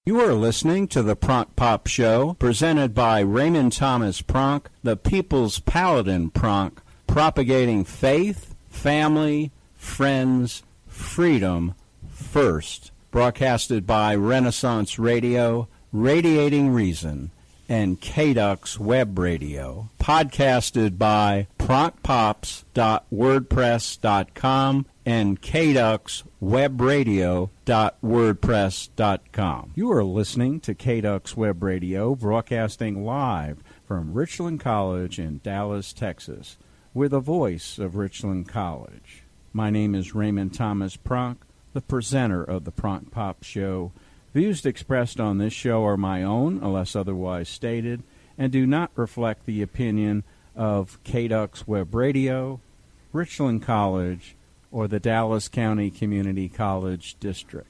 You are listening to the Pronk Pop Show, presented by Raymond Thomas Pronk, the People's Paladin Pronk, propagating faith, family, friends, freedom first. Broadcasted by Renaissance Radio, Radiating Reason, and KDUX Web Radio. Podcasted by pronkpops.wordpress.com and kduxwebradio.wordpress.com. You are listening to KDUX Web Radio, broadcasting live from Richland College in Dallas, Texas. We're the voice of Richland College. My name is Raymond Thomas Pronk, the presenter of the Pronk Pop Show. Views expressed on this show are my own, unless otherwise stated, and do not reflect the opinion of KDUX Web Radio, Richland College, or the Dallas County Community College District.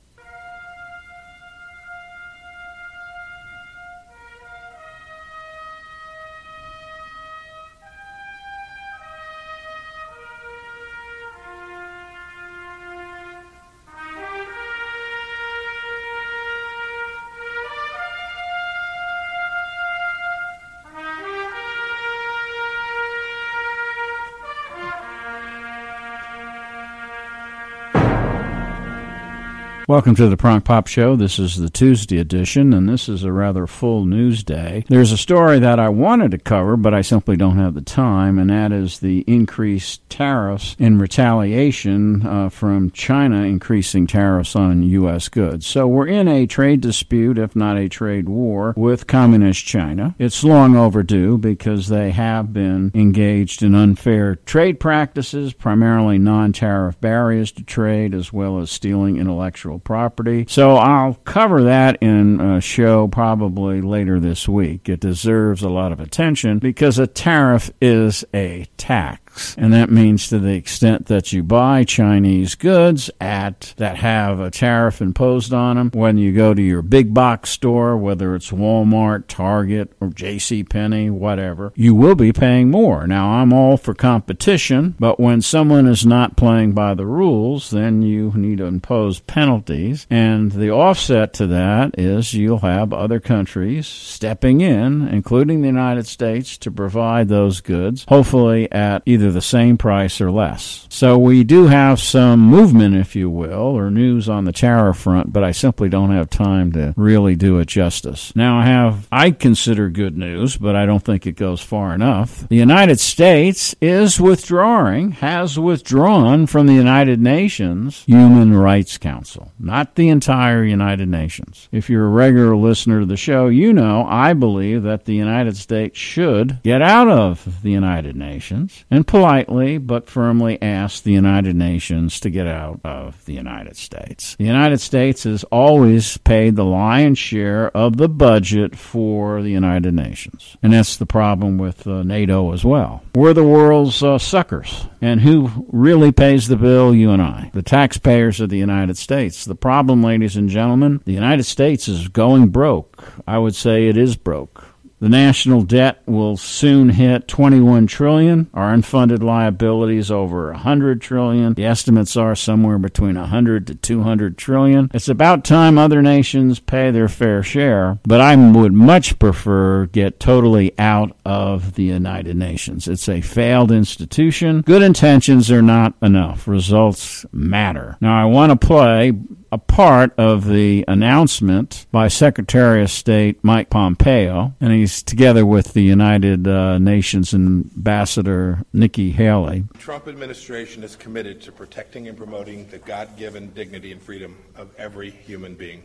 Welcome to the Pronk Pop Show. This is the Tuesday edition, and this is a rather full news day. There's a story that I wanted to cover, but I simply don't have the time, and that is the increased tariffs in retaliation from China increasing tariffs on U.S. goods. So we're in a trade dispute, if not a trade war, with Communist China. It's long overdue because they have been engaged in unfair trade practices, primarily non-tariff barriers to trade, as well as stealing intellectual property. So I'll cover that in a show probably later this week. It deserves a lot of attention because a tariff is a tax. And that means to the extent that you buy Chinese goods that have a tariff imposed on them, when you go to your big box store, whether it's Walmart, Target, or JCPenney, whatever, you will be paying more. Now, I'm all for competition, but when someone is not playing by the rules, then you need to impose penalties. And the offset to that is you'll have other countries stepping in, including the United States, to provide those goods, hopefully at either the same price or less. So we do have some movement, if you will, or news on the tariff front, but I simply don't have time to really do it justice. Now I consider good news, but I don't think it goes far enough. The United States has withdrawn from the United Nations Human Rights Council, not the entire United Nations. If you're a regular listener to the show, you know I believe that the United States should get out of the United Nations and politely but firmly ask the United Nations to get out of the United States. The United States has always paid the lion's share of the budget for the United Nations. And that's the problem with NATO as well. We're the world's suckers. And who really pays the bill? You and I, the taxpayers of the United States. The problem, ladies and gentlemen, the United States is going broke. I would say it is broke. The national debt will soon hit $21 trillion. Our unfunded liabilities over $100 trillion. The estimates are somewhere between $100 to $200 trillion. It's about time other nations pay their fair share, but I would much prefer get totally out of the United Nations. It's a failed institution. Good intentions are not enough. Results matter. Now, I want to play a part of the announcement by Secretary of State Mike Pompeo, and he's together with the United Nations Ambassador Nikki Haley. The Trump administration is committed to protecting and promoting the God-given dignity and freedom of every human being.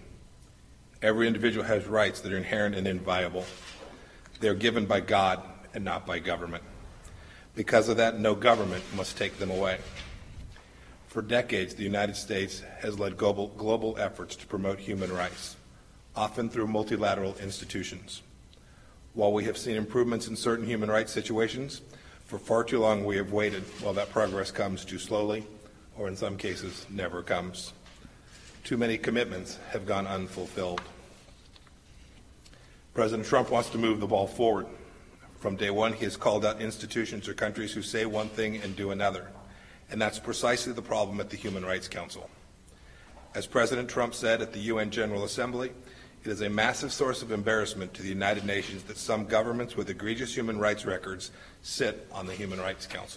Every individual has rights that are inherent and inviolable. They are given by God and not by government. Because of that, no government must take them away. For decades, the United States has led global efforts to promote human rights, often through multilateral institutions. While we have seen improvements in certain human rights situations, for far too long we have waited while that progress comes too slowly, or in some cases, never comes. Too many commitments have gone unfulfilled. President Trump wants to move the ball forward. From day one, he has called out institutions or countries who say one thing and do another. And that's precisely the problem at the Human Rights Council. As President Trump said at the UN General Assembly, It is a massive source of embarrassment to the United Nations that some governments with egregious human rights records sit on the Human Rights Council.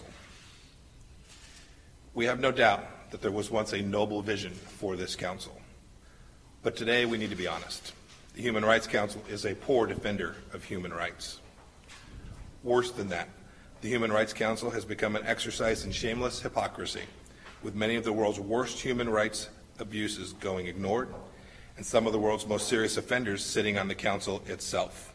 We have no doubt that there was once a noble vision for this council. But today we need to be honest. The Human Rights Council is a poor defender of human rights. Worse than that, the Human Rights Council has become an exercise in shameless hypocrisy, with many of the world's worst human rights abuses going ignored, and some of the world's most serious offenders sitting on the council itself.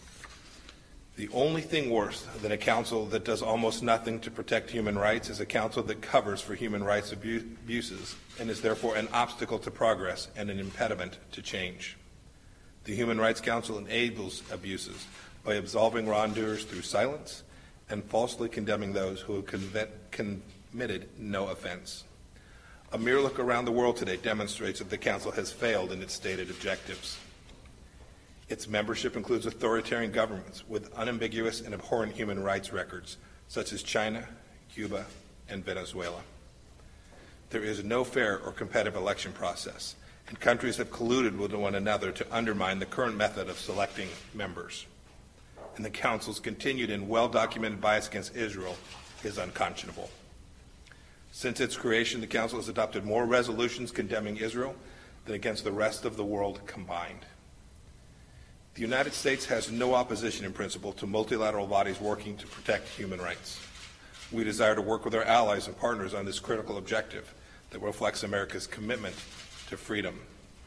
The only thing worse than a council that does almost nothing to protect human rights is a council that covers for human rights abuses and is therefore an obstacle to progress and an impediment to change. The Human Rights Council enables abuses by absolving wrongdoers through silence and falsely condemning those who have committed no offense. A mere look around the world today demonstrates that the Council has failed in its stated objectives. Its membership includes authoritarian governments with unambiguous and abhorrent human rights records, such as China, Cuba, and Venezuela. There is no fair or competitive election process, and countries have colluded with one another to undermine the current method of selecting members. And the Council's continued and well-documented bias against Israel is unconscionable. Since its creation, the Council has adopted more resolutions condemning Israel than against the rest of the world combined. The United States has no opposition in principle to multilateral bodies working to protect human rights. We desire to work with our allies and partners on this critical objective that reflects America's commitment to freedom.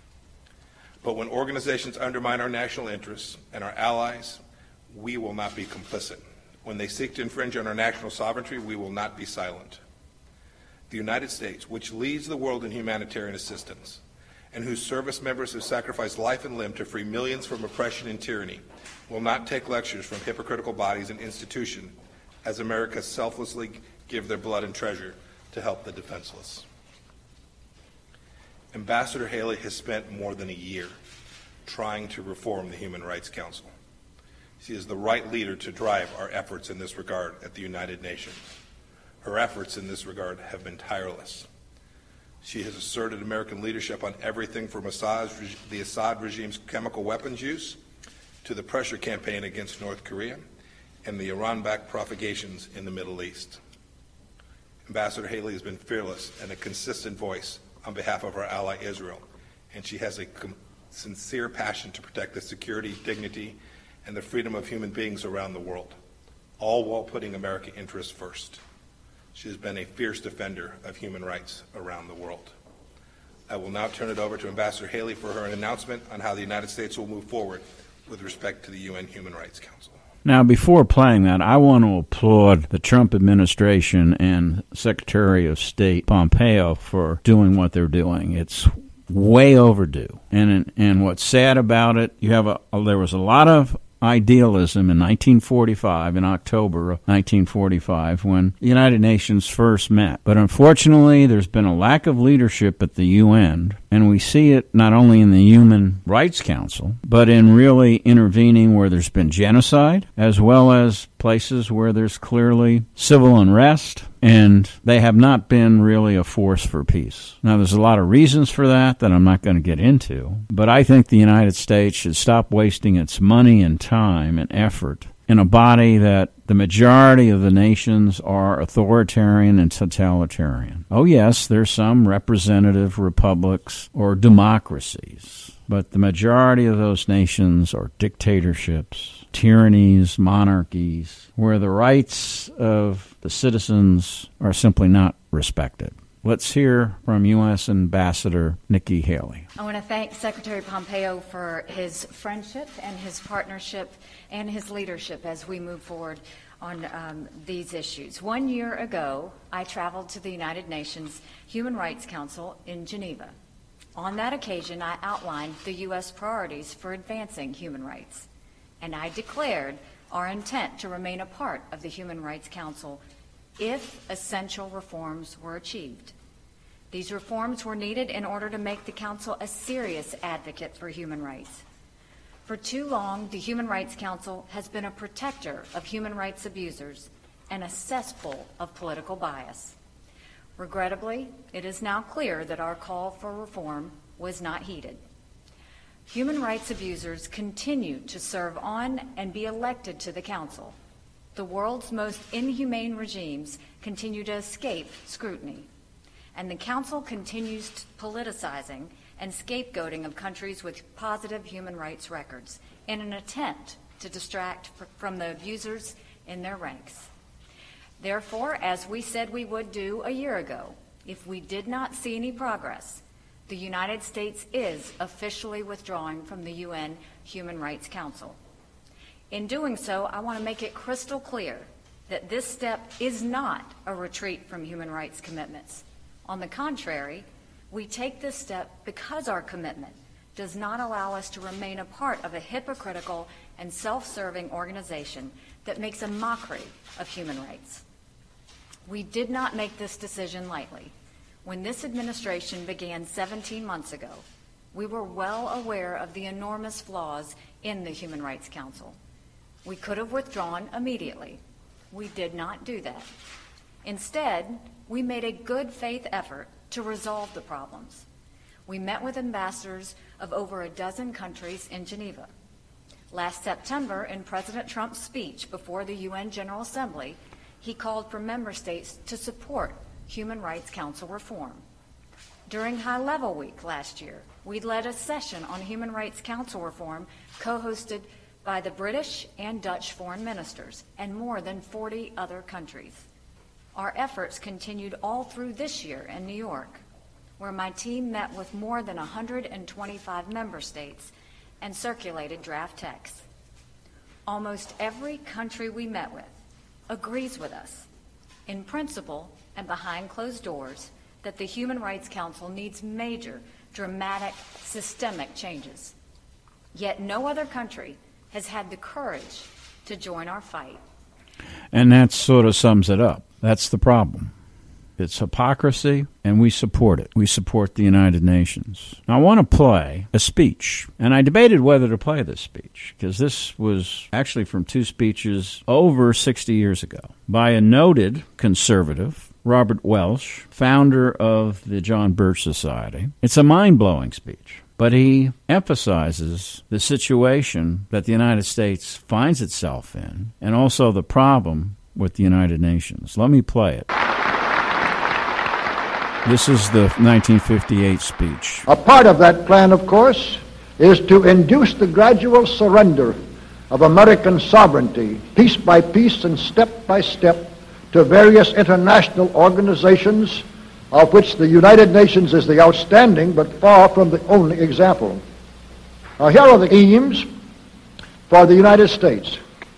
But when organizations undermine our national interests and our allies, we will not be complicit. When they seek to infringe on our national sovereignty, we will not be silent. The United States, which leads the world in humanitarian assistance, and whose service members have sacrificed life and limb to free millions from oppression and tyranny, will not take lectures from hypocritical bodies and institutions as America selflessly give their blood and treasure to help the defenseless. Ambassador Haley has spent more than a year trying to reform the Human Rights Council. She is the right leader to drive our efforts in this regard at the United Nations. Her efforts in this regard have been tireless. She has asserted American leadership on everything from the Assad regime's chemical weapons use to the pressure campaign against North Korea and the Iran-backed provocations in the Middle East. Ambassador Haley has been fearless and a consistent voice on behalf of our ally Israel, and she has a sincere passion to protect the security, dignity, and the freedom of human beings around the world, all while putting American interests first. She has been a fierce defender of human rights around the world. I will now turn it over to Ambassador Haley for her announcement on how the United States will move forward with respect to the UN Human Rights Council. Now, before playing that, I want to applaud the Trump administration and Secretary of State Pompeo for doing what they're doing. It's way overdue. And what's sad about it, there was a lot of idealism in 1945, in October of 1945, when the United Nations first met. But unfortunately, there's been a lack of leadership at the UN, and we see it not only in the Human Rights Council, but in really intervening where there's been genocide, as well as places where there's clearly civil unrest, and they have not been really a force for peace. Now, there's a lot of reasons for that I'm not going to get into, but I think the United States should stop wasting its money and time and effort in a body that the majority of the nations are authoritarian and totalitarian. Oh, yes, there's some representative republics or democracies, but the majority of those nations are dictatorships, tyrannies, monarchies, where the rights of the citizens are simply not respected. Let's hear from U.S. Ambassador Nikki Haley. I want to thank Secretary Pompeo for his friendship and his partnership and his leadership as we move forward on these issues. 1 year ago, I traveled to the United Nations Human Rights Council in Geneva. On that occasion, I outlined the U.S. priorities for advancing human rights, and I declared our intent to remain a part of the Human Rights Council if essential reforms were achieved. These reforms were needed in order to make the Council a serious advocate for human rights. For too long, the Human Rights Council has been a protector of human rights abusers and a cesspool of political bias. Regrettably, it is now clear that our call for reform was not heeded. Human rights abusers continue to serve on and be elected to the Council. The world's most inhumane regimes continue to escape scrutiny, and the Council continues politicizing and scapegoating of countries with positive human rights records in an attempt to distract from the abusers in their ranks. Therefore, as we said we would do a year ago, if we did not see any progress, the United States is officially withdrawing from the UN Human Rights Council. In doing so, I want to make it crystal clear that this step is not a retreat from human rights commitments. On the contrary, we take this step because our commitment does not allow us to remain a part of a hypocritical and self-serving organization that makes a mockery of human rights. We did not make this decision lightly. When this administration began 17 months ago, we were well aware of the enormous flaws in the Human Rights Council. We could have withdrawn immediately. We did not do that. Instead, we made a good faith effort to resolve the problems. We met with ambassadors of over a dozen countries in Geneva. Last September, in President Trump's speech before the UN General Assembly, he called for member states to support Human Rights Council reform. During High Level Week last year, we led a session on Human Rights Council reform co-hosted by the British and Dutch foreign ministers and more than 40 other countries. Our efforts continued all through this year in New York, where my team met with more than 125 member states and circulated draft texts. Almost every country we met with agrees with us, in principle and behind closed doors, that the Human Rights Council needs major, dramatic, systemic changes. Yet no other country has had the courage to join our fight. And that sort of sums it up. That's the problem. It's hypocrisy, and we support it. We support the United Nations. Now, I want to play a speech, and I debated whether to play this speech, because this was actually from two speeches over 60 years ago by a noted conservative, Robert Welch, founder of the John Birch Society. It's a mind-blowing speech, but he emphasizes the situation that the United States finds itself in, and also the problem with the United Nations. Let me play it. This is the 1958 speech. A part of that plan, of course, is to induce the gradual surrender of American sovereignty, piece by piece and step by step, to various international organizations, of which the United Nations is the outstanding but far from the only example. Now, here are the aims for the United States.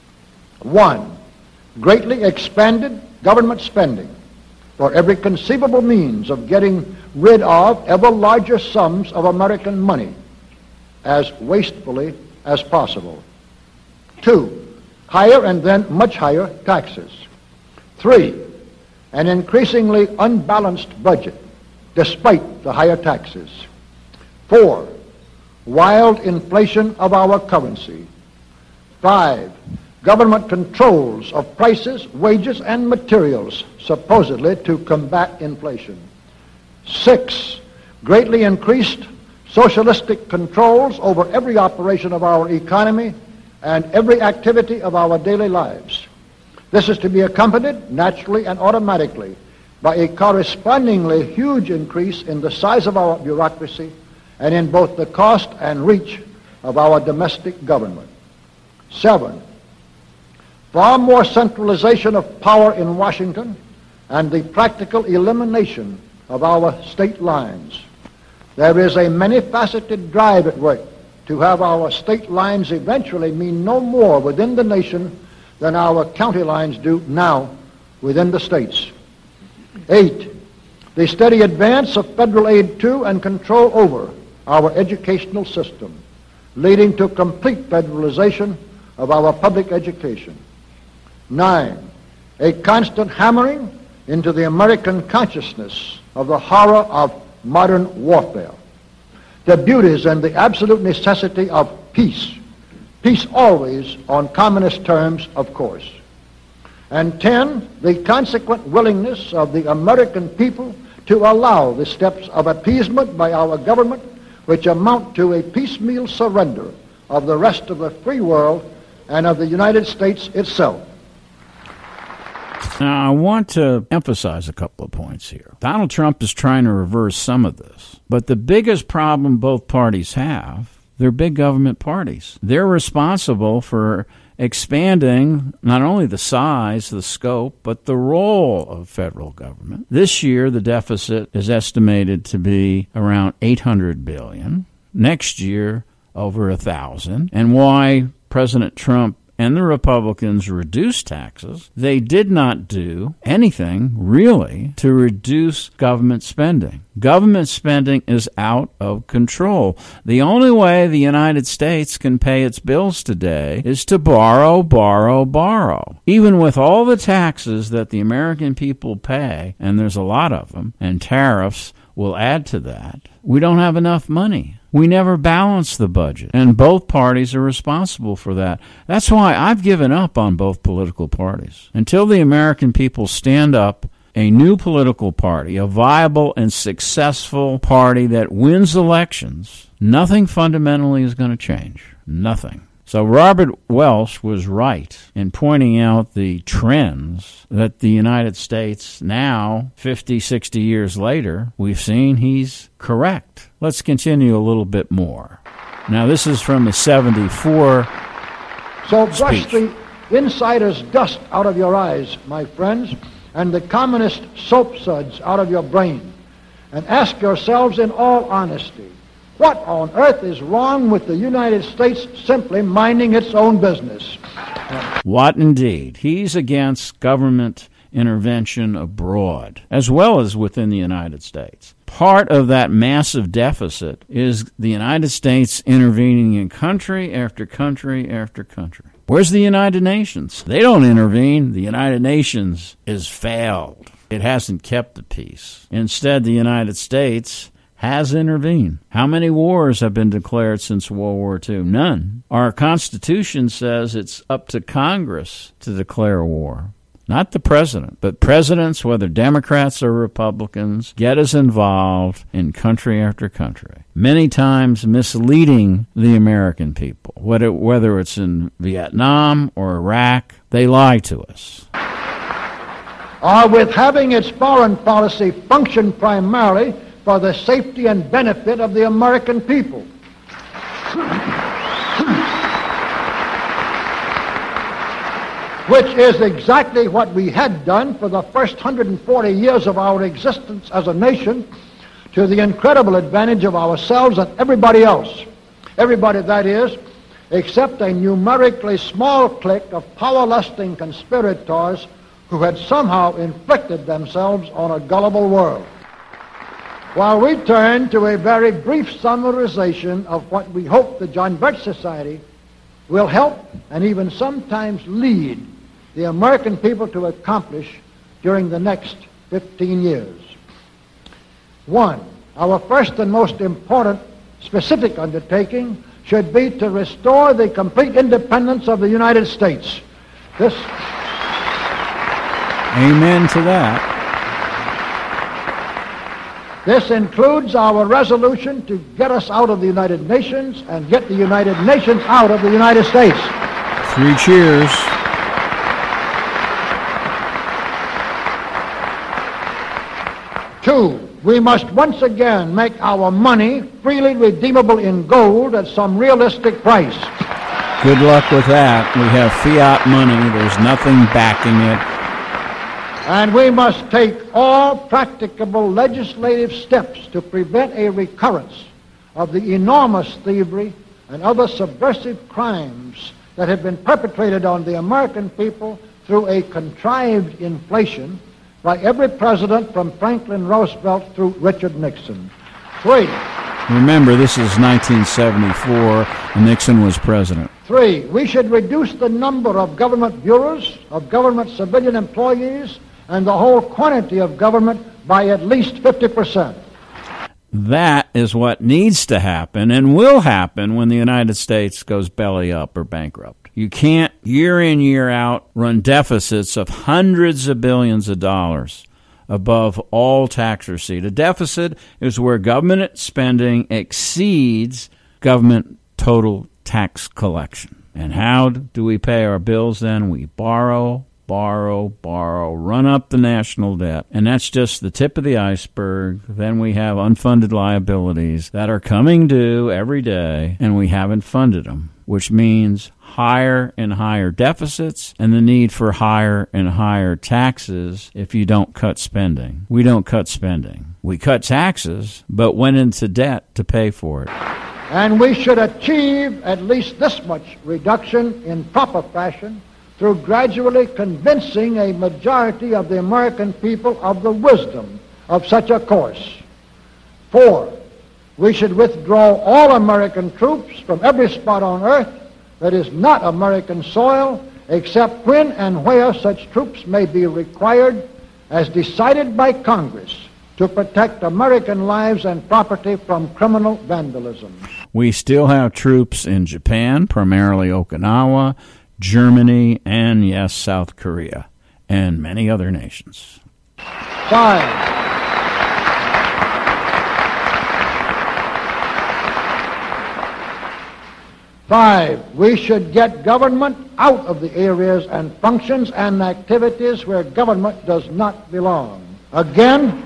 1, greatly expanded government spending for every conceivable means of getting rid of ever larger sums of American money as wastefully as possible. 2, higher and then much higher taxes. 3, an increasingly unbalanced budget despite the higher taxes. 4, wild inflation of our currency. 5, government controls of prices, wages, and materials, supposedly to combat inflation. 6, greatly increased socialistic controls over every operation of our economy and every activity of our daily lives. This is to be accompanied, naturally and automatically, by a correspondingly huge increase in the size of our bureaucracy and in both the cost and reach of our domestic government. 7, far more centralization of power in Washington and the practical elimination of our state lines. There is a many-faceted drive at work to have our state lines eventually mean no more within the nation than our county lines do now within the states. 8, the steady advance of federal aid to and control over our educational system, leading to complete federalization of our public education. 9, a constant hammering into the American consciousness of the horror of modern warfare, the beauties and the absolute necessity of peace, peace always on communist terms, of course. And 10, the consequent willingness of the American people to allow the steps of appeasement by our government which amount to a piecemeal surrender of the rest of the free world and of the United States itself. Now, I want to emphasize a couple of points here. Donald Trump is trying to reverse some of this, but the biggest problem both parties have, they're big government parties. They're responsible for expanding not only the size, the scope, but the role of federal government. This year, the deficit is estimated to be around $800 billion. Next year, over 1,000. And why President Trump and the Republicans reduced taxes, they did not do anything, really, to reduce government spending. Government spending is out of control. The only way the United States can pay its bills today is to borrow, borrow, borrow. Even with all the taxes that the American people pay, and there's a lot of them, and tariffs will add to that, we don't have enough money. We never balance the budget, and both parties are responsible for that. That's why I've given up on both political parties. Until the American people stand up a new political party, a viable and successful party that wins elections, nothing fundamentally is going to change. Nothing. So Robert Welch was right in pointing out the trends that the United States now, 50, 60 years later, we've seen he's correct. Let's continue a little bit more. Now, this is from the 74 So brush speech. the insider's dust out of your eyes, my friends, and the communist soap suds out of your brain, and ask yourselves in all honesty, what on earth is wrong with the United States simply minding its own business? What indeed? He's against government intervention abroad, as well as within the United States. Part of that massive deficit is the United States intervening in country after country after country. Where's the United Nations? They don't intervene. The United Nations is failed. It hasn't kept the peace. Instead, the United States has intervened. How many wars have been declared since World War II? None. Our Constitution says it's up to Congress to declare war, not the president. But presidents, whether Democrats or Republicans, get us involved in country after country, many times misleading the American people. Whether it's in Vietnam or Iraq, they lie to us. Or with having its foreign policy function primarily for the safety and benefit of the American people. Which is exactly what we had done for the first 140 years of our existence as a nation, to the incredible advantage of ourselves and everybody else. Everybody, that is, except a numerically small clique of power-lusting conspirators who had somehow inflicted themselves on a gullible world. While we turn to a very brief summarization of what we hope the John Birch Society will help and even sometimes lead the American people to accomplish during the next 15 years. 1, our first and most important specific undertaking should be to restore the complete independence of the United States. This... Amen to that. This includes our resolution to get us out of the United Nations and get the United Nations out of the United States. 3 cheers. 2, we must once again make our money freely redeemable in gold at some realistic price. Good luck with that. We have fiat money. There's nothing backing it. And we must take all practicable legislative steps to prevent a recurrence of the enormous thievery and other subversive crimes that have been perpetrated on the American people through a contrived inflation by every president from Franklin Roosevelt through Richard Nixon. 3. Remember, this is 1974, and Nixon was president. 3, we should reduce the number of government bureaus, of government civilian employees, and the whole quantity of government by at least 50%. That is what needs to happen and will happen when the United States goes belly up or bankrupt. You can't, year in, year out, run deficits of hundreds of billions of dollars above all tax receipt. A deficit is where government spending exceeds government total tax collection. And how do we pay our bills then? We borrow, run up the national debt, and that's just the tip of the iceberg. Then we have unfunded liabilities that are coming due every day, and we haven't funded them, which means higher and higher deficits and the need for higher and higher taxes if you don't cut spending. We don't cut spending. We cut taxes, but went into debt to pay for it. And we should achieve at least this much reduction in proper fashion through gradually convincing a majority of the American people of the wisdom of such a course. 4, we should withdraw all American troops from every spot on earth that is not American soil, except when and where such troops may be required, as decided by Congress, to protect American lives and property from criminal vandalism. We still have troops in Japan, primarily Okinawa, Germany, and yes, South Korea, and many other nations. 5, we should get government out of the areas and functions and activities where government does not belong. Again,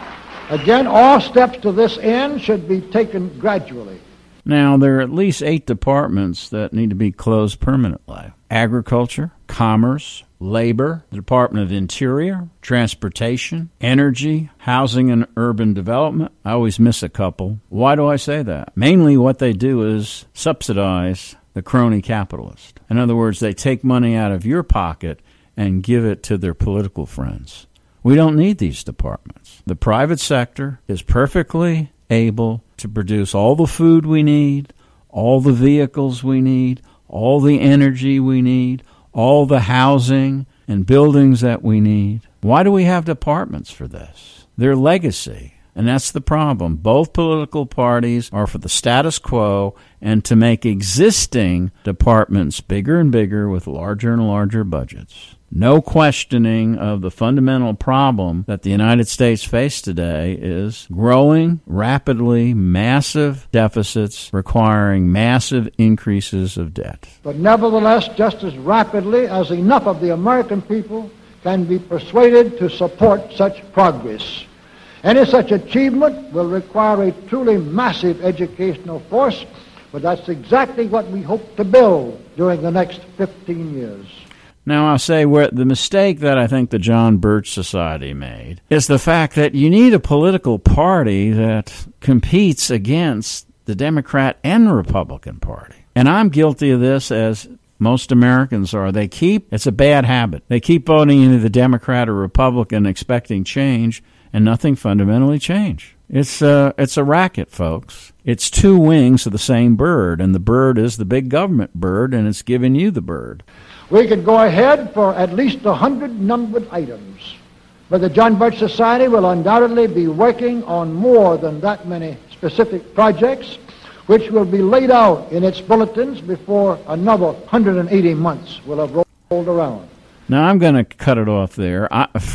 all steps to this end should be taken gradually. Now, there are at least 8 departments that need to be closed permanently. Agriculture, Commerce, Labor, the Department of Interior, Transportation, Energy, Housing and Urban Development. I always miss a couple. Why do I say that? Mainly what they do is subsidize the crony capitalist. In other words, they take money out of your pocket and give it to their political friends. We don't need these departments. The private sector is perfectly able to produce all the food we need, all the vehicles we need, all the energy we need, all the housing and buildings that we need. Why do we have departments for this? They're legacy, and that's the problem. Both political parties are for the status quo and to make existing departments bigger and bigger with larger and larger budgets. No questioning of the fundamental problem that the United States faces today is growing, rapidly, massive deficits requiring massive increases of debt. But nevertheless, just as rapidly as enough of the American people can be persuaded to support such progress. Any such achievement will require a truly massive educational force, but that's exactly what we hope to build during the next 15 years. Now, I'll say where the mistake that I think the John Birch Society made is the fact that you need a political party that competes against the Democrat and the Republican Party. And I'm guilty of this, as most Americans are. It's a bad habit. They keep voting either the Democrat or Republican expecting change, and nothing fundamentally changed. It's a racket, folks. It's 2 wings of the same bird, and the bird is the big government bird, and it's giving you the bird. We could go ahead for at least 100 numbered items, but the John Birch Society will undoubtedly be working on more than that many specific projects, which will be laid out in its bulletins before another 180 months will have rolled around. Now, I'm going to cut it off there.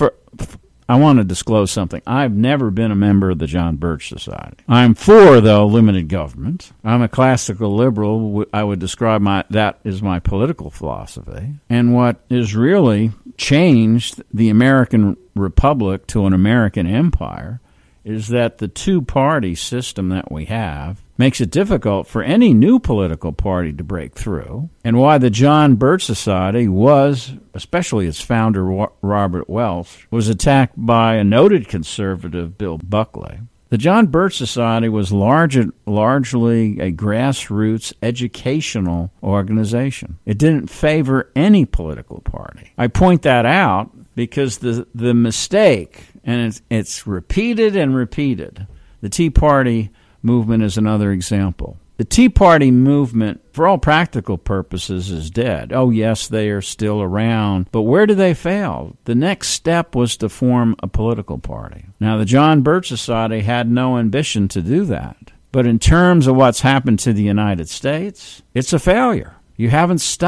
I want to disclose something. I've never been a member of the John Birch Society. I'm for, though, limited government. I'm a classical liberal. I would describe that as my political philosophy. And what has really changed the American Republic to an American empire is that the 2-party system that we have makes it difficult for any new political party to break through, and why the John Birch Society was, especially its founder, Robert Welch, was attacked by a noted conservative, Bill Buckley. The John Birch Society was largely a grassroots educational organization. It didn't favor any political party. I point that out because the mistake, and it's repeated and repeated, the Tea Party movement is another example. The Tea Party movement, for all practical purposes, is dead. Oh, yes, they are still around. But where do they fail? The next step was to form a political party. Now, the John Birch Society had no ambition to do that. But in terms of what's happened to the United States, it's a failure. You haven't stopped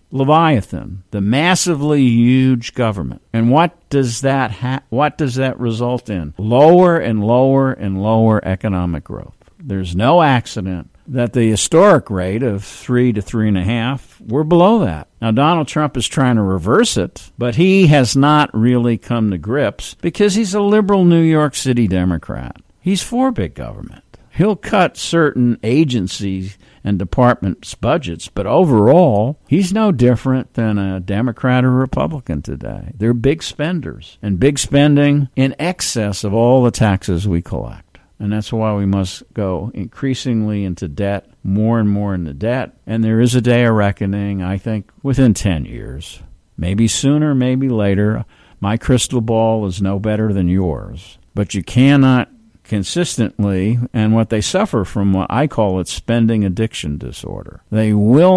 Leviathan, the massively huge government. And what does that result in? Lower and lower and lower economic growth. There's no accident that the historic rate of 3 to 3.5, we're below that. Now, Donald Trump is trying to reverse it, but he has not really come to grips because he's a liberal New York City Democrat. He's for big government. He'll cut certain agencies and departments' budgets, but overall, he's no different than a Democrat or Republican today. They're big spenders, and big spending in excess of all the taxes we collect. And that's why we must go increasingly into debt, more and more into debt. And there is a day of reckoning, I think, within 10 years. Maybe sooner, maybe later. My crystal ball is no better than yours. But you cannot consistently, and what they suffer from, what I call it, spending addiction disorder. They're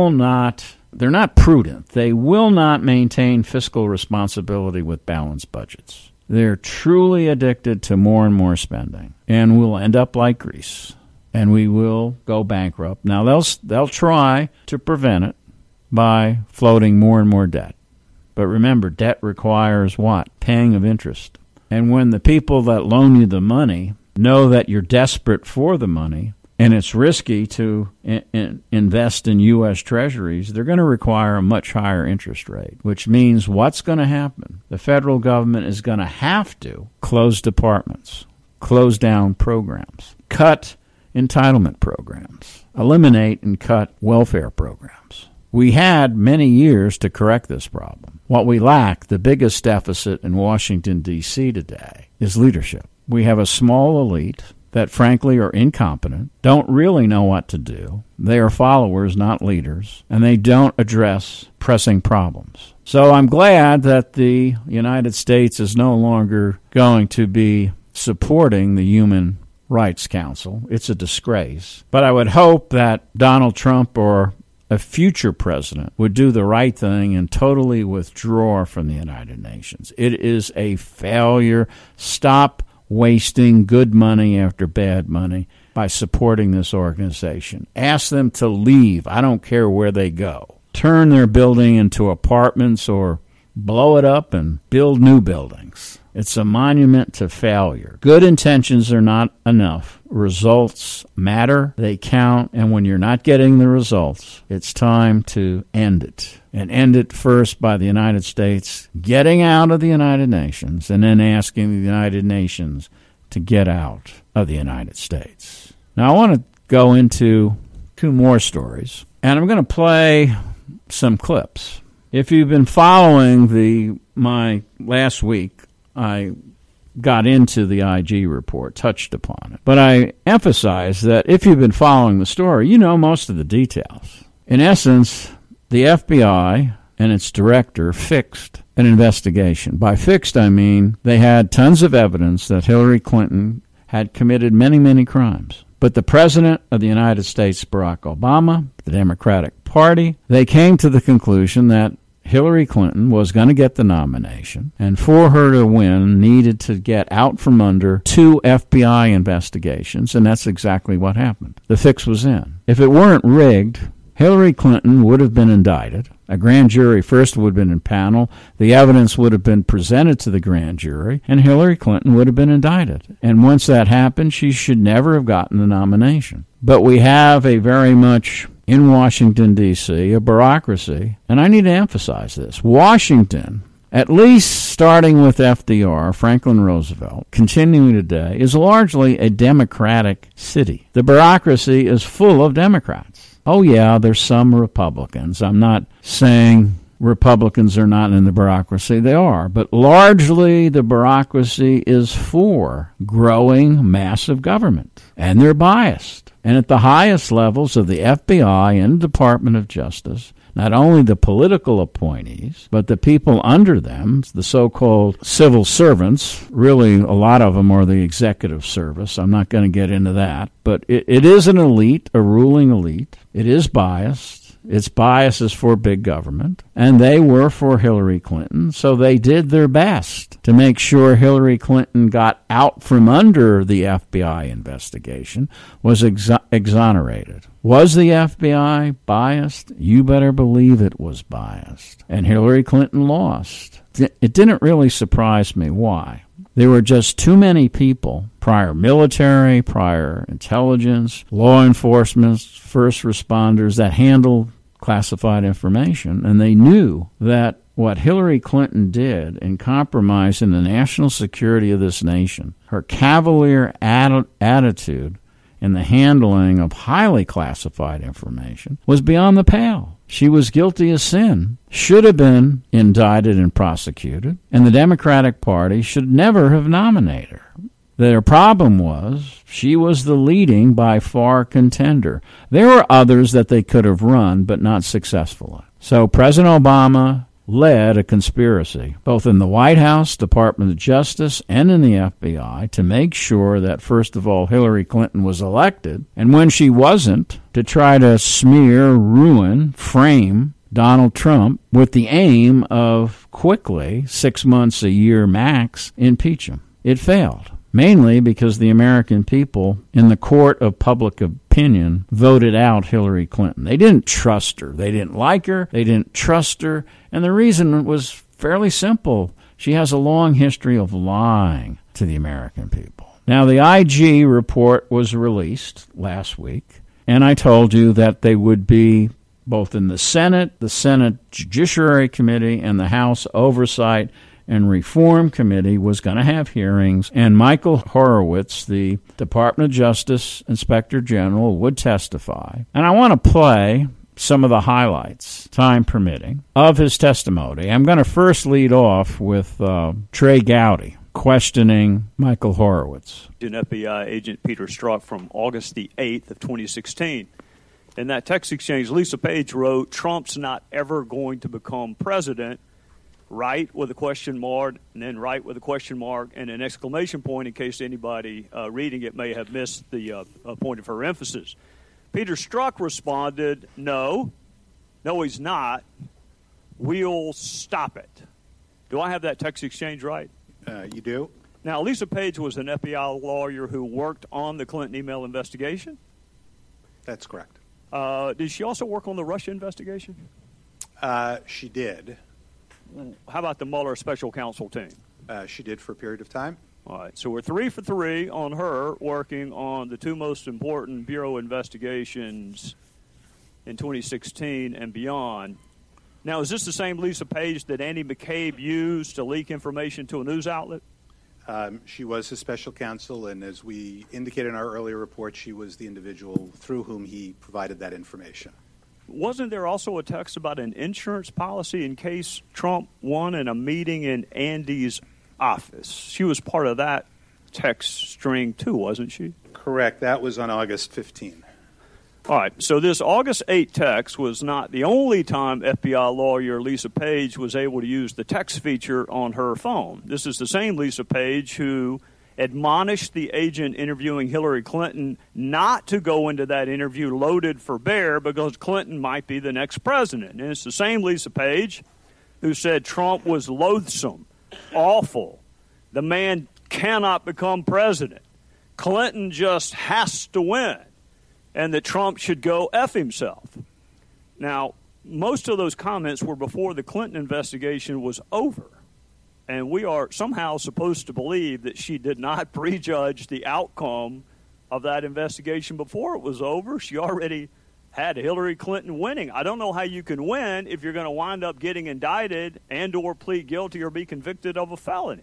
not prudent. They will not maintain fiscal responsibility with balanced budgets. They're truly addicted to more and more spending, and we'll end up like Greece, and we will go bankrupt. Now, they'll try to prevent it by floating more and more debt. But remember, debt requires what? Paying of interest. And when the people that loan you the money know that you're desperate for the money, and it's risky to invest in U.S. Treasuries, they're going to require a much higher interest rate, which means what's going to happen? The federal government is going to have to close departments, close down programs, cut entitlement programs, eliminate and cut welfare programs. We had many years to correct this problem. What we lack, the biggest deficit in Washington, D.C. today, is leadership. We have a small elite that frankly are incompetent, don't really know what to do. They are followers, not leaders, and they don't address pressing problems. So I'm glad that the United States is no longer going to be supporting the Human Rights Council. It's a disgrace. But I would hope that Donald Trump or a future president would do the right thing and totally withdraw from the United Nations. It is a failure. Stop wasting good money after bad money by supporting this organization. Ask them to leave. I don't care where they go. Turn their building into apartments or blow it up and build new buildings. It's a monument to failure. Good intentions are not enough. Results matter. They count. And when you're not getting the results, it's time to end it. And end it first by the United States getting out of the United Nations and then asking the United Nations to get out of the United States. Now, I want to go into 2 more stories, and I'm going to play some clips. If you've been following my last week, I got into the IG report, touched upon it. But I emphasize that if you've been following the story, you know most of the details. In essence, the FBI and its director fixed an investigation. By fixed, I mean they had tons of evidence that Hillary Clinton had committed many, many crimes. But the President of the United States, Barack Obama, the Democratic Party, they came to the conclusion that Hillary Clinton was going to get the nomination, and for her to win, needed to get out from under 2 FBI investigations, and that's exactly what happened. The fix was in. If it weren't rigged, Hillary Clinton would have been indicted. A grand jury first would have been impaneled. The evidence would have been presented to the grand jury, and Hillary Clinton would have been indicted. And once that happened, she should never have gotten the nomination. But we have a very much, in Washington, D.C., a bureaucracy, and I need to emphasize this. Washington, at least starting with FDR, Franklin Roosevelt, continuing today, is largely a Democratic city. The bureaucracy is full of Democrats. Oh, yeah, there's some Republicans. I'm not saying Republicans are not in the bureaucracy. They are. But largely the bureaucracy is for growing massive government. And they're biased. And at the highest levels of the FBI and Department of Justice, not only the political appointees, but the people under them, the so-called civil servants, really a lot of them are the executive service. I'm not going to get into that. But it is an elite, a ruling elite. It is biased. its biases for big government, and they were for Hillary Clinton, so they did their best to make sure Hillary Clinton got out from under the FBI investigation, was exonerated. Was the FBI biased? You better believe it was biased. And Hillary Clinton lost. It didn't really surprise me. Why? There were just too many people, prior military, prior intelligence, law enforcement, first responders, that handled classified information, and they knew that what Hillary Clinton did in compromising the national security of this nation, her cavalier attitude in the handling of highly classified information, was beyond the pale. She was guilty of sin, should have been indicted and prosecuted, and the Democratic Party should never have nominated her. Their problem was she was the leading, by far, contender. There were others that they could have run, but not successfully. So President Obama led a conspiracy, both in the White House, Department of Justice, and in the FBI, to make sure that, first of all, Hillary Clinton was elected, and when she wasn't, to try to smear, ruin, frame Donald Trump with the aim of quickly, 6 months, a year max, impeach him. It failed, mainly because the American people, in the court of public opinion, voted out Hillary Clinton. They didn't trust her. They didn't like her. They didn't trust her. And the reason was fairly simple. She has a long history of lying to the American people. Now, the IG report was released last week, and I told you that they would be both in the Senate Judiciary Committee, and the House Oversight and Reform Committee was going to have hearings, and Michael Horowitz, the Department of Justice Inspector General, would testify. And I want to play some of the highlights, time permitting, of his testimony. I'm going to first lead off with Trey Gowdy questioning Michael Horowitz. An FBI agent, Peter Strzok, from August the 8th of 2016. In that text exchange, Lisa Page wrote, "Trump's not ever going to become president," right with a question mark, and then right with a question mark, and an exclamation point in case anybody reading it may have missed the point of her emphasis. Peter Strzok responded, no, he's not. We'll stop it. Do I have that text exchange right? You do. Now, Lisa Page was an FBI lawyer who worked on the Clinton email investigation? That's correct. Did she also work on the Russia investigation? She did. How about the Mueller special counsel team? She did for a period of time. All right, so we're 3 for 3 on her working on the two most important Bureau investigations in 2016 and beyond. Now, is this the same Lisa Page that Andy McCabe used to leak information to a news outlet? She was his special counsel, and as we indicated in our earlier report, she was the individual through whom he provided that information. Wasn't there also a text about an insurance policy in case Trump won in a meeting in Andy's office? She was part of that text string too, wasn't she? Correct. That was on August 15. All right, so this August 8 text was not the only time FBI lawyer Lisa Page was able to use the text feature on her phone. This is the same Lisa Page who admonished the agent interviewing Hillary Clinton not to go into that interview loaded for bear because Clinton might be the next president. And it's the same Lisa Page who said Trump was loathsome, awful. The man cannot become president. Clinton just has to win, and that Trump should go F himself. Now, most of those comments were before the Clinton investigation was over, and we are somehow supposed to believe that she did not prejudge the outcome of that investigation before it was over. She already had Hillary Clinton winning. I don't know how you can win if you're going to wind up getting indicted and or plead guilty or be convicted of a felony.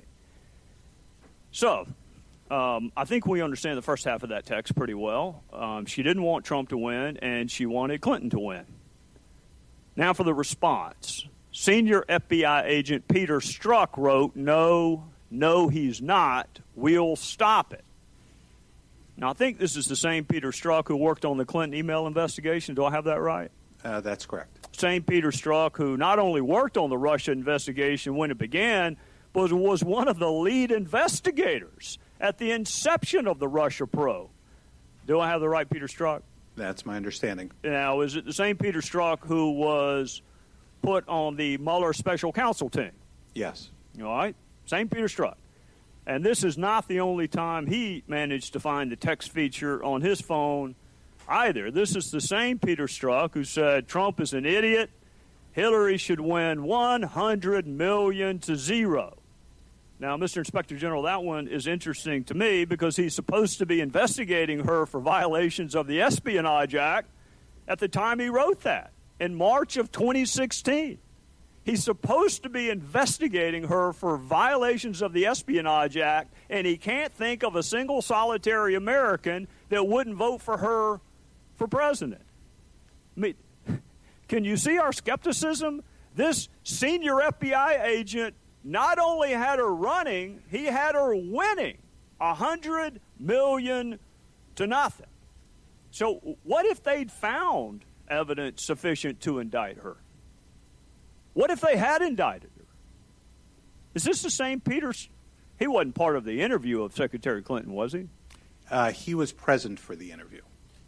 So, I think we understand the first half of that text pretty well. She didn't want Trump to win, and she wanted Clinton to win. Now for the response. Senior FBI agent Peter Strzok wrote, no, he's not. We'll stop it. Now, I think this is the same Peter Strzok who worked on the Clinton email investigation. Do I have that right? That's correct. Same Peter Strzok who not only worked on the Russia investigation when it began, but was one of the lead investigators at the inception of the Russia probe. Do I have the right Peter Strzok? That's my understanding. Now, is it the same Peter Strzok who was put on the Mueller special counsel team? Yes. All right? Same Peter Strzok. And this is not the only time he managed to find the text feature on his phone either. This is the same Peter Strzok who said Trump is an idiot. Hillary should win 100 million to 0. Now, Mr. Inspector General, that one is interesting to me because he's supposed to be investigating her for violations of the Espionage Act at the time he wrote that in March of 2016. He's supposed to be investigating her for violations of the Espionage Act, and he can't think of a single solitary American that wouldn't vote for her for president. I mean, can you see our skepticism? This senior FBI agent not only had her running, he had her winning 100 million to nothing. So what if they'd found evidence sufficient to indict her? What if they had indicted her? Is this the same Peter? He wasn't part of the interview of Secretary Clinton, was he? He was present for the interview.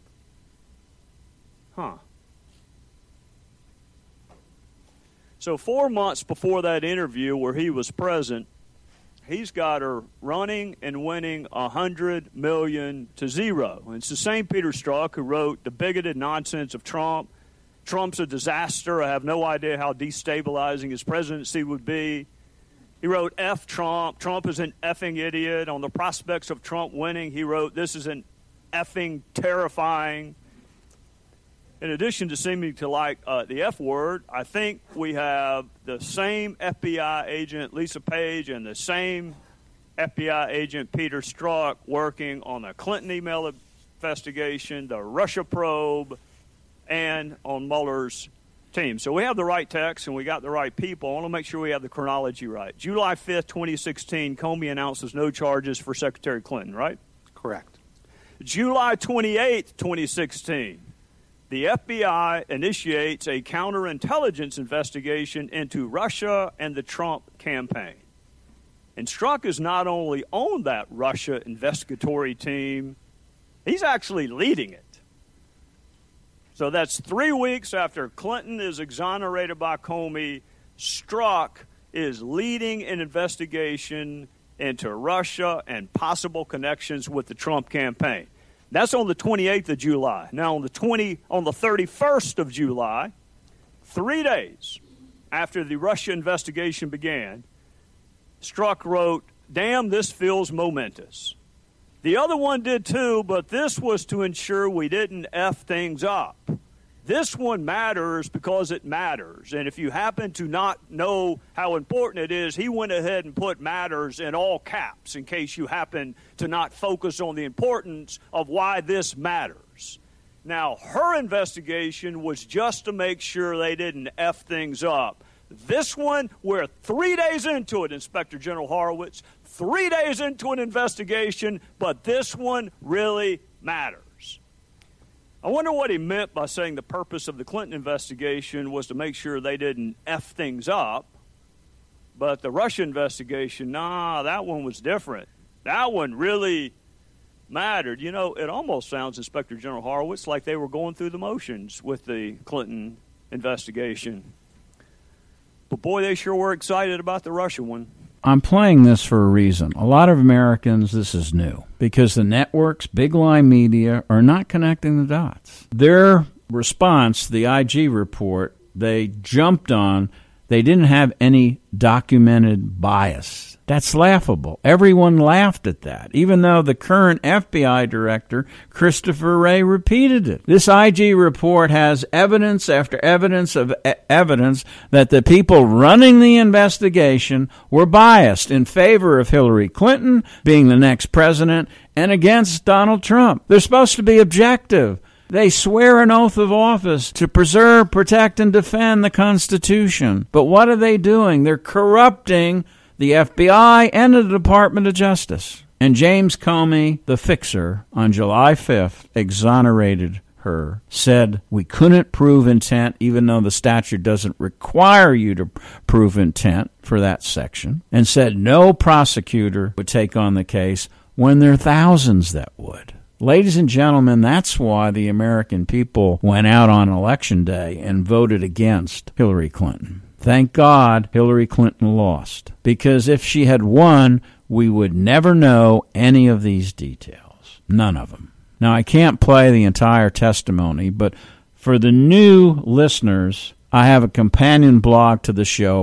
Huh. So 4 months before that interview where he was present, he's got her running and winning 100 million to 0. And it's the same Peter Strzok who wrote The Bigoted Nonsense of Trump. Trump's a disaster. I have no idea how destabilizing his presidency would be. He wrote F Trump. Trump is an effing idiot. On the prospects of Trump winning, he wrote, this is an effing terrifying. In addition to seeming to like the F word, I think we have the same FBI agent, Lisa Page, and the same FBI agent, Peter Strzok, working on the Clinton email investigation, the Russia probe, and on Mueller's team. So we have the right text and we got the right people. I want to make sure we have the chronology right. July 5th, 2016, Comey announces no charges for Secretary Clinton, right? Correct. July 28th, 2016, the FBI initiates a counterintelligence investigation into Russia and the Trump campaign. And Strzok is not only on that Russia investigatory team, he's actually leading it. So that's 3 weeks after Clinton is exonerated by Comey. Strzok is leading an investigation into Russia and possible connections with the Trump campaign. That's on the 28th of July. Now, on the 31st of July, 3 days after the Russia investigation began, Strzok wrote, "Damn, this feels momentous." The other one did too, but this was to ensure we didn't F things up. This one matters because it matters. And if you happen to not know how important it is, he went ahead and put matters in all caps in case you happen to not focus on the importance of why this matters. Now, her investigation was just to make sure they didn't F things up. This one, we're 3 days into it, Inspector General Horowitz. 3 days into an investigation, but this one really matters. I wonder what he meant by saying the purpose of the Clinton investigation was to make sure they didn't F things up, but the Russia investigation, that one was different. That one really mattered. You know, it almost sounds, Inspector General Horowitz, like they were going through the motions with the Clinton investigation. But boy, they sure were excited about the Russia one. I'm playing this for a reason. A lot of Americans, this is new because the networks, big line media, are not connecting the dots. Their response, the IG report, they jumped on, they didn't have any documented bias. That's laughable. Everyone laughed at that, even though the current FBI director, Christopher Wray, repeated it. This IG report has evidence after evidence of evidence that the people running the investigation were biased in favor of Hillary Clinton being the next president and against Donald Trump. They're supposed to be objective. They swear an oath of office to preserve, protect, and defend the Constitution. But what are they doing? They're corrupting the FBI and the Department of Justice. And James Comey, the fixer, on July 5th, exonerated her, said we couldn't prove intent, even though the statute doesn't require you to prove intent for that section, and said no prosecutor would take on the case when there are thousands that would. Ladies and gentlemen, that's why the American people went out on Election Day and voted against Hillary Clinton. Thank God Hillary Clinton lost, because if she had won, we would never know any of these details. None of them. Now, I can't play the entire testimony, but for the new listeners, I have a companion blog to the show,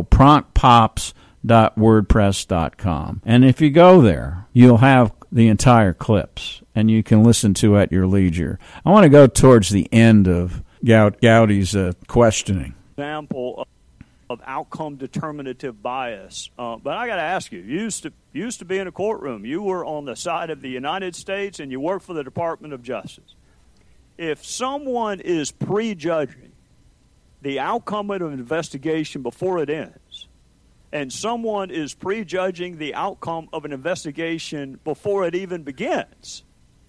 proncpops.wordpress.com. And if you go there, you'll have the entire clips, and you can listen to at your leisure. I want to go towards the end of Gowdy's questioning. Example of outcome determinative bias. But I got to ask you, you used to be in a courtroom. You were on the side of the United States, and you worked for the Department of Justice. If someone is prejudging the outcome of an investigation before it ends, and someone is prejudging the outcome of an investigation before it even begins,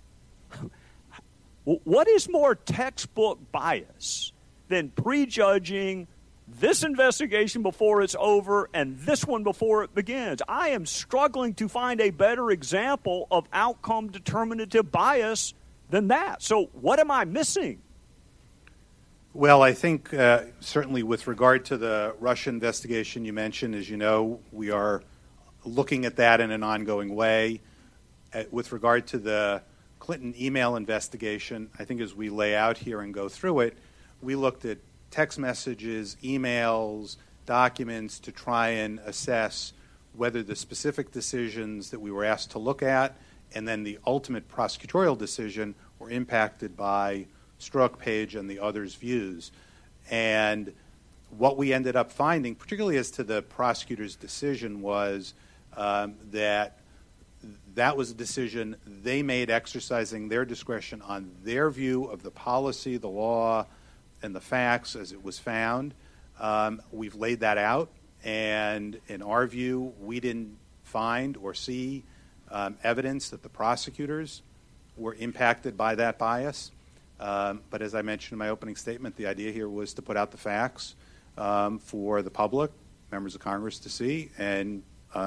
what is more textbook bias than prejudging this investigation before it's over and this one before it begins? I am struggling to find a better example of outcome determinative bias than that. So what am I missing? Well, I think certainly with regard to the Russia investigation you mentioned, as you know, we are looking at that in an ongoing way. With regard to the Clinton email investigation, I think as we lay out here and go through it, we looked at text messages, emails, documents to try and assess whether the specific decisions that we were asked to look at and then the ultimate prosecutorial decision were impacted by Strzok, Page, and the others' views. And what we ended up finding, particularly as to the prosecutor's decision, was that was a decision they made exercising their discretion on their view of the policy, the law, and the facts as it was found. We've laid that out, and in our view, we didn't find or see evidence that the prosecutors were impacted by that bias. But as I mentioned in my opening statement, the idea here was to put out the facts for the public, members of Congress to see, and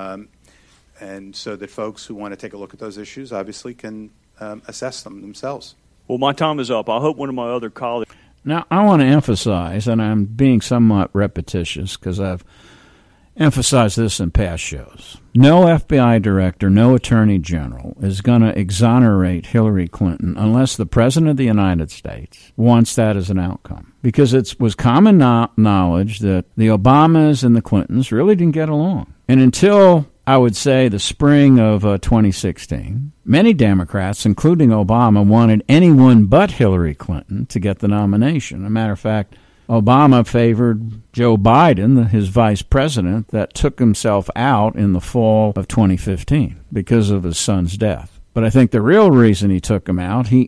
so that folks who want to take a look at those issues obviously can assess them themselves. Well, my time is up. I hope one of my other colleagues... Now, I want to emphasize, and I'm being somewhat repetitious because I've emphasized this in past shows, no FBI director, no attorney general is going to exonerate Hillary Clinton unless the President of the United States wants that as an outcome. Because it was common knowledge that the Obamas and the Clintons really didn't get along. And until, I would say, the spring of 2016, many Democrats, including Obama, wanted anyone but Hillary Clinton to get the nomination. As a matter of fact, Obama favored Joe Biden, his vice president, that took himself out in the fall of 2015 because of his son's death. But I think the real reason he took him out, he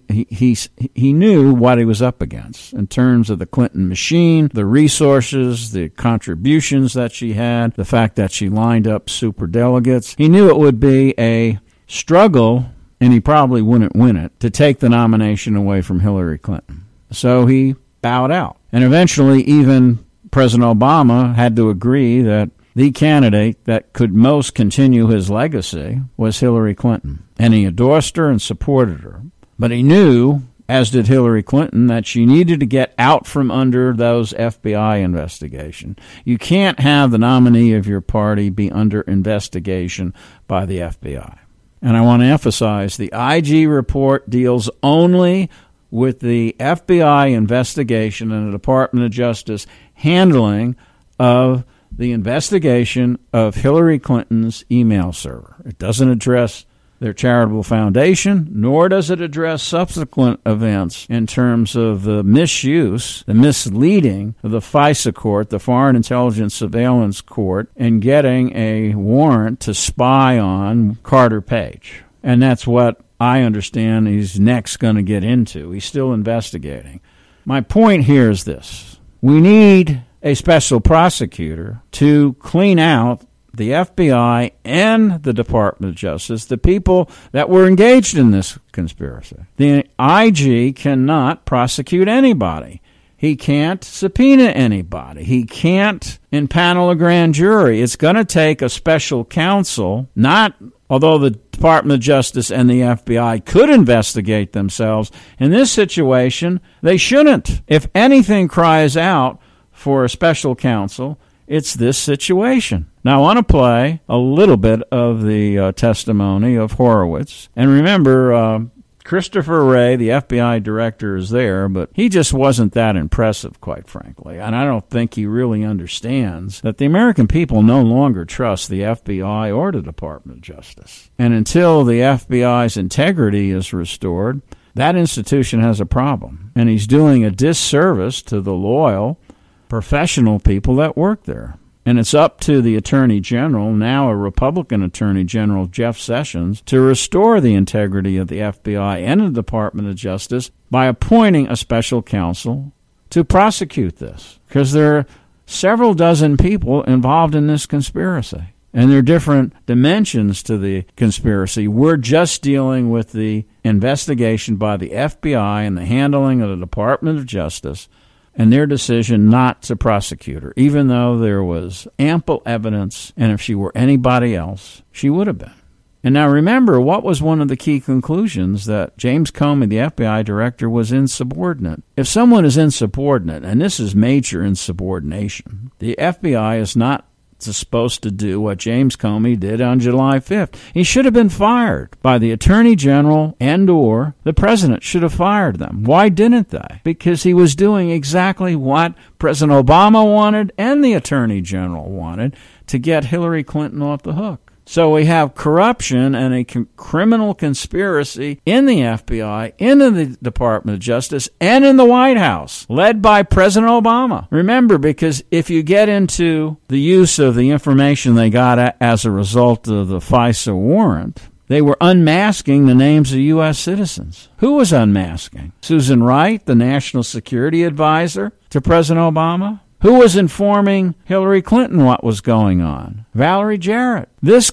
knew what he was up against in terms of the Clinton machine, the resources, the contributions that she had, the fact that she lined up superdelegates. He knew it would be a struggle, and he probably wouldn't win it, to take the nomination away from Hillary Clinton. So he bowed out. And eventually, even President Obama had to agree that the candidate that could most continue his legacy was Hillary Clinton. And he endorsed her and supported her. But he knew, as did Hillary Clinton, that she needed to get out from under those FBI investigations. You can't have the nominee of your party be under investigation by the FBI. And I want to emphasize, the IG report deals only with the FBI investigation and the Department of Justice handling of the investigation of Hillary Clinton's email server. It doesn't address their charitable foundation, nor does it address subsequent events in terms of the misuse, the misleading of the FISA court, the Foreign Intelligence Surveillance Court, in getting a warrant to spy on Carter Page. And that's what I understand he's next going to get into. He's still investigating. My point here is this. We need a special prosecutor to clean out the FBI and the Department of Justice, the people that were engaged in this conspiracy. The IG cannot prosecute anybody. He can't subpoena anybody. He can't impanel a grand jury. It's going to take a special counsel, not Although the Department of Justice and the FBI could investigate themselves, in this situation, they shouldn't. If anything cries out for a special counsel, it's this situation. Now, I want to play a little bit of the testimony of Horowitz. And remember, Christopher Wray, the FBI director, is there, but he just wasn't that impressive, quite frankly. And I don't think he really understands that the American people no longer trust the FBI or the Department of Justice. And until the FBI's integrity is restored, that institution has a problem. And he's doing a disservice to the loyal, professional people that work there. And it's up to the Attorney General, now a Republican Attorney General, Jeff Sessions, to restore the integrity of the FBI and the Department of Justice by appointing a special counsel to prosecute this. Because there are several dozen people involved in this conspiracy. And there are different dimensions to the conspiracy. We're just dealing with the investigation by the FBI and the handling of the Department of Justice and their decision not to prosecute her, even though there was ample evidence, and if she were anybody else, she would have been. And now remember, what was one of the key conclusions? That James Comey, the FBI director, was insubordinate. If someone is insubordinate, and this is major insubordination, the FBI is not supposed to do what James Comey did on July 5th. He should have been fired by the Attorney General and or the President should have fired them. Why didn't they? Because he was doing exactly what President Obama wanted and the Attorney General wanted, to get Hillary Clinton off the hook. So we have corruption and a criminal conspiracy in the FBI, in the Department of Justice, and in the White House, led by President Obama. Remember, because if you get into the use of the information they got as a result of the FISA warrant, they were unmasking the names of U.S. citizens. Who was unmasking? Susan Wright, the National Security Advisor to President Obama? Who was informing Hillary Clinton what was going on? Valerie Jarrett. This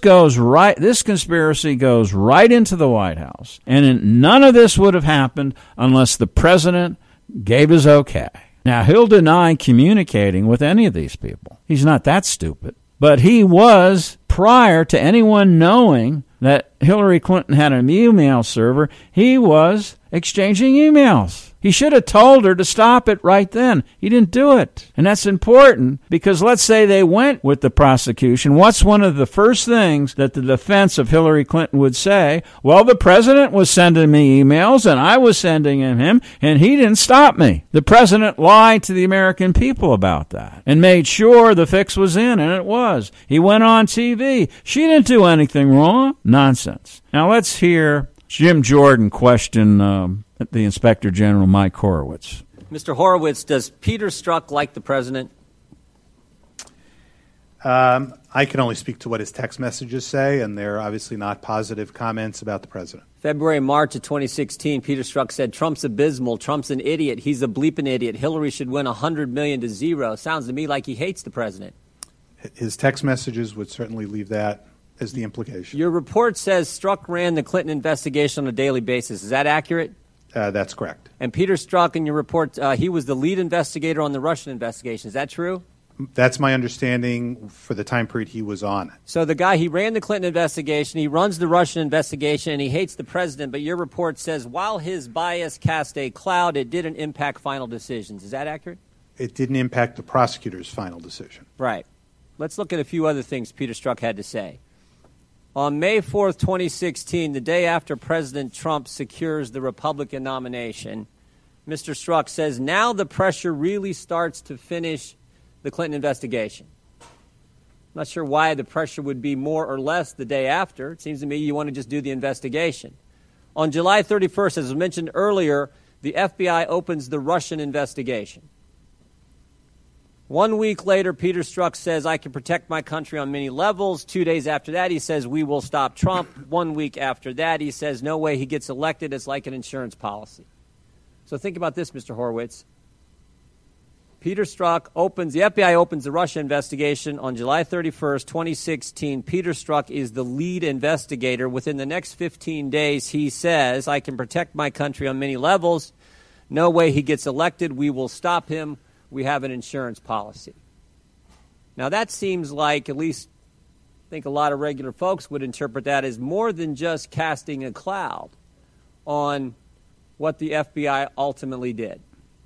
conspiracy goes right into the White House. And none of this would have happened unless the president gave his okay. Now, he'll deny communicating with any of these people. He's not that stupid. But he was, prior to anyone knowing that Hillary Clinton had an email server, he was exchanging emails. He should have told her to stop it right then. He didn't do it. And that's important because let's say they went with the prosecution. What's one of the first things that the defense of Hillary Clinton would say? Well, the president was sending me emails and I was sending him and he didn't stop me. The president lied to the American people about that and made sure the fix was in, and it was. He went on TV. She didn't do anything wrong. Nonsense. Now let's hear Jim Jordan question the Inspector General, Mike Horowitz. Mr. Horowitz, does Peter Strzok like the president? I can only speak to what his text messages say, and they're obviously not positive comments about the president. February, March of 2016, Peter Strzok said, Trump's abysmal, Trump's an idiot, he's a bleeping idiot, Hillary should win 100 million to 0. Sounds to me like he hates the president. His text messages would certainly leave that as the implication. Your report says Strzok ran the Clinton investigation on a daily basis. Is that accurate? That's correct. And Peter Strzok, in your report, he was the lead investigator on the Russian investigation. Is that true? That's my understanding for the time period he was on. So the guy, he ran the Clinton investigation, he runs the Russian investigation, and he hates the president, but your report says while his bias cast a cloud, it didn't impact final decisions. Is that accurate? It didn't impact the prosecutor's final decision. Right. Let's look at a few other things Peter Strzok had to say. On May 4th, 2016, the day after President Trump secures the Republican nomination, Mr. Strzok says, now the pressure really starts to finish the Clinton investigation. I'm not sure why the pressure would be more or less the day after. It seems to me you want to just do the investigation. On July 31st, as was mentioned earlier, the FBI opens the Russian investigation. 1 week later, Peter Strzok says, I can protect my country on many levels. 2 days after that, he says, we will stop Trump. 1 week after that, he says, no way he gets elected. It's like an insurance policy. So think about this, Mr. Horowitz. Peter Strzok the FBI opens the Russia investigation on July 31st, 2016. Peter Strzok is the lead investigator. Within the next 15 days, he says, I can protect my country on many levels. No way he gets elected. We will stop him. We have an insurance policy. Now, that seems like, at least think a lot of regular folks would interpret that as more than just casting a cloud on what the FBI ultimately did.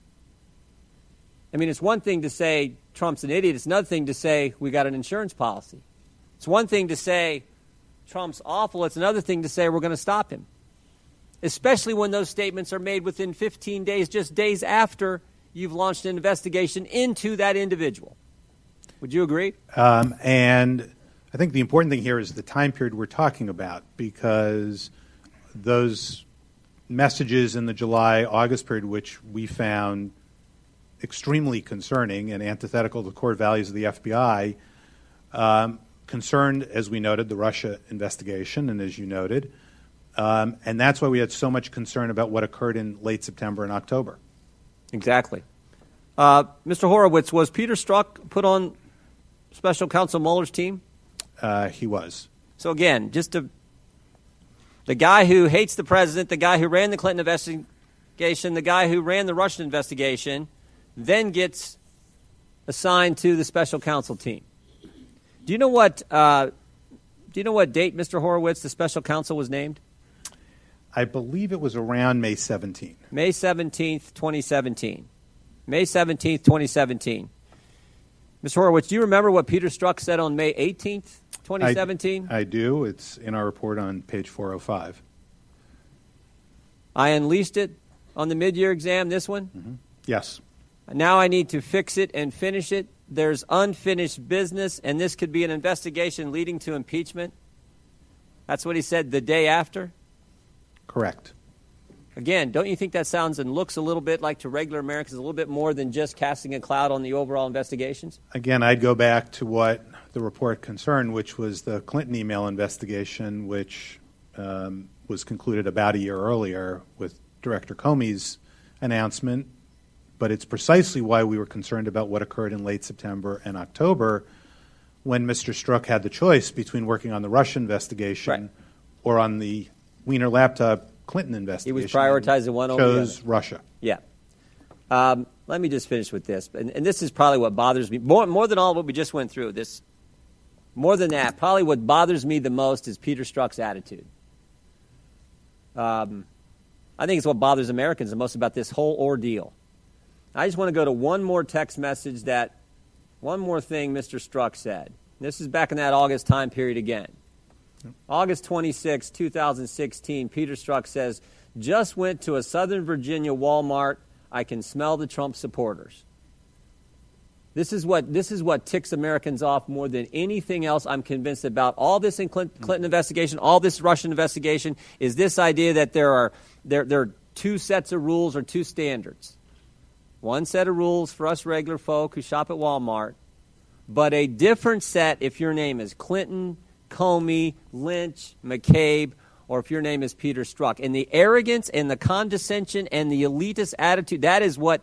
I mean, it's one thing to say Trump's an idiot. It's another thing to say we got an insurance policy. It's one thing to say Trump's awful. It's another thing to say we're going to stop him, especially when those statements are made within 15 days, just days after you've launched an investigation into that individual. Would you agree? And I think the important thing here is the time period we're talking about, because those messages in the July-August period, which we found extremely concerning and antithetical to the core values of the FBI, concerned, as we noted, the Russia investigation, and as you noted, and that's why we had so much concern about what occurred in late September and October. Exactly. Mr. Horowitz, was Peter Strzok put on Special Counsel Mueller's team? He was. So again, the guy who hates the president, the guy who ran the Clinton investigation, the guy who ran the Russian investigation, then gets assigned to the special counsel team. Do you know what date, Mr. Horowitz, the special counsel was named? I believe it was around May 17th. May 17th, 2017. May 17th, 2017. Mr. Horowitz, do you remember what Peter Strzok said on May 18th, 2017? I do. It's in our report on page 405. I unleashed it on the mid-year exam, this one? Mm-hmm. Yes. Now I need to fix it and finish it. There's unfinished business, and this could be an investigation leading to impeachment. That's what he said the day after? Correct. Again, don't you think that sounds and looks a little bit like, to regular Americans, a little bit more than just casting a cloud on the overall investigations? Again, I'd go back to what the report concerned, which was the Clinton email investigation, which was concluded about a year earlier with Director Comey's announcement. But it's precisely why we were concerned about what occurred in late September and October, when Mr. Strzok had the choice between working on the Russia investigation or on the Wiener laptop Clinton investigation. He was prioritizing one over the other. Chose Russia. Yeah. Let me just finish with this. And this is probably what bothers me. More than all what we just went through. More than that, probably what bothers me the most is Peter Strzok's attitude. I think it's what bothers Americans the most about this whole ordeal. I just want to go to one more text message, one more thing Mr. Strzok said. This is back in that August time period again. August 26, 2016, Peter Strzok says, just went to a Southern Virginia Walmart. I can smell the Trump supporters. This is what ticks Americans off more than anything else, I'm convinced, about all this in Clinton investigation, all this Russian investigation, is this idea that there are two sets of rules or two standards. One set of rules for us regular folk who shop at Walmart, but a different set if your name is Clinton, Comey, Lynch, McCabe, or if your name is Peter Strzok. And the arrogance and the condescension and the elitist attitude, that is what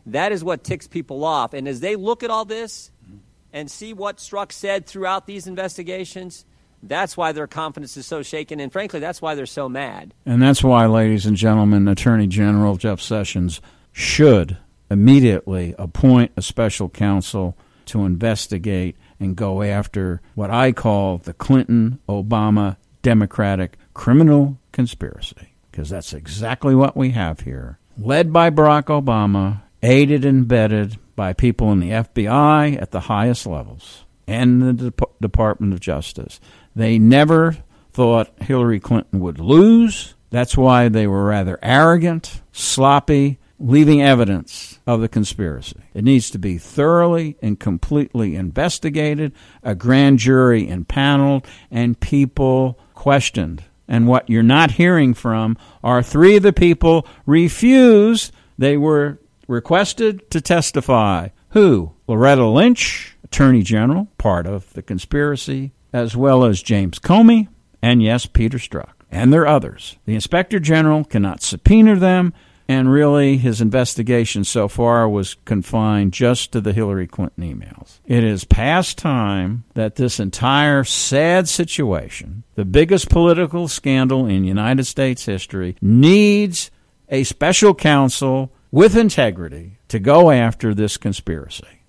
ticks people off. And as they look at all this and see what Strzok said throughout these investigations, that's why their confidence is so shaken. And frankly, that's why they're so mad. And that's why, ladies and gentlemen, Attorney General Jeff Sessions should immediately appoint a special counsel to investigate and go after what I call the Clinton-Obama Democratic criminal conspiracy, because that's exactly what we have here. Led by Barack Obama, aided and abetted by people in the FBI at the highest levels and the Department of Justice. They never thought Hillary Clinton would lose. That's why they were rather arrogant, sloppy, leaving evidence of the conspiracy. It needs to be thoroughly and completely investigated, a grand jury impaneled, and people questioned. And what you're not hearing from are three of the people refused. They were requested to testify. Who? Loretta Lynch, Attorney General, part of the conspiracy, as well as James Comey, and yes, Peter Strzok. And there are others. The Inspector General cannot subpoena them, and really his investigation so far was confined just to the Hillary Clinton emails. It is past time that this entire sad situation, the biggest political scandal in United States history, needs a special counsel with integrity to go after this conspiracy.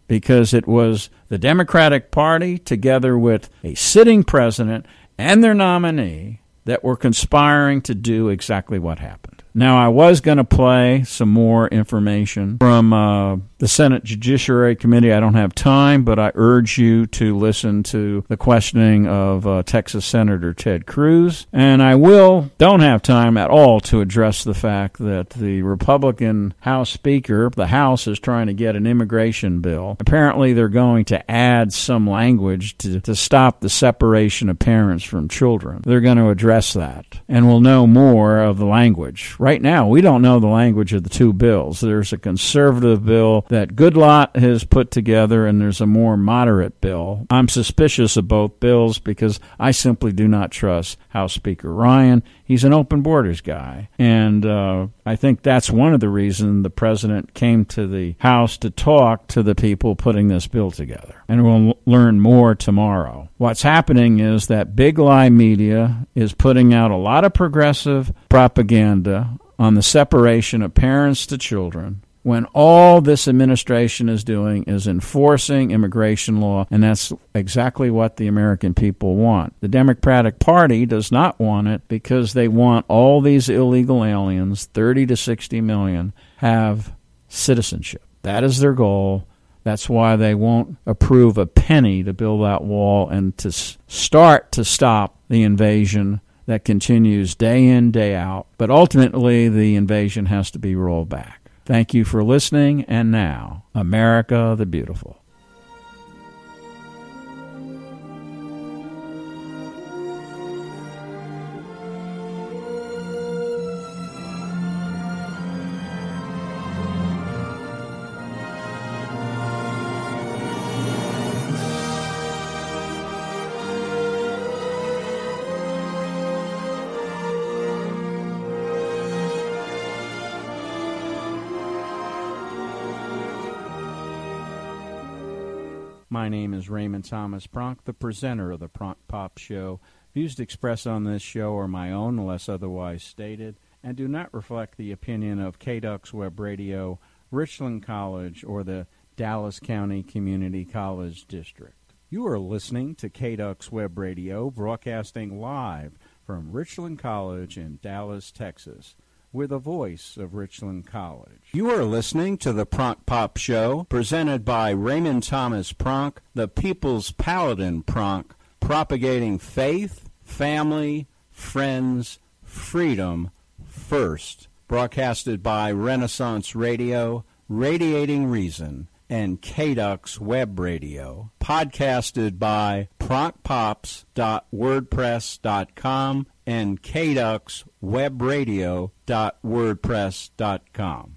because it was the Democratic Party together with a sitting president and their nominee that were conspiring to do exactly what happened. Now, I was going to play some more information from the Senate Judiciary Committee. I don't have time, but I urge you to listen to the questioning of Texas Senator Ted Cruz. And I don't have time at all to address the fact that the Republican House Speaker, the House, is trying to get an immigration bill. Apparently, they're going to add some language to stop the separation of parents from children. They're going to address that, and we'll know more of the language. Right now, we don't know the language of the two bills. There's a conservative bill that Goodlatte has put together, and there's a more moderate bill. I'm suspicious of both bills because I simply do not trust House Speaker Ryan. He's an open borders guy, and I think that's one of the reasons the president came to the House to talk to the people putting this bill together. And we'll learn more tomorrow. What's happening is that Big Lie Media is putting out a lot of progressive propaganda on the separation of parents to children, when all this administration is doing is enforcing immigration law, and that's exactly what the American people want. The Democratic Party does not want it because they want all these illegal aliens, 30 to 60 million, have citizenship. That is their goal. That's why they won't approve a penny to build that wall and to start to stop the invasion that continues day in, day out. But ultimately, the invasion has to be rolled back. Thank you for listening, and now, America the Beautiful. My name is Raymond Thomas Pronk, the presenter of the Pronk Pop Show. Views expressed on this show are my own, unless otherwise stated, and do not reflect the opinion of KDUX Web Radio, Richland College, or the Dallas County Community College District. You are listening to KDUX Web Radio, broadcasting live from Richland College in Dallas, Texas. We're the voice of Richland College. You are listening to the Pronk Pop Show, presented by Raymond Thomas Pronk, the People's Paladin Pronk, propagating faith, family, friends, freedom first. Broadcasted by Renaissance Radio, Radiating Reason, and KDUX Web Radio. Podcasted by pronkpops.wordpress.com and kduxwebradio.wordpress.com.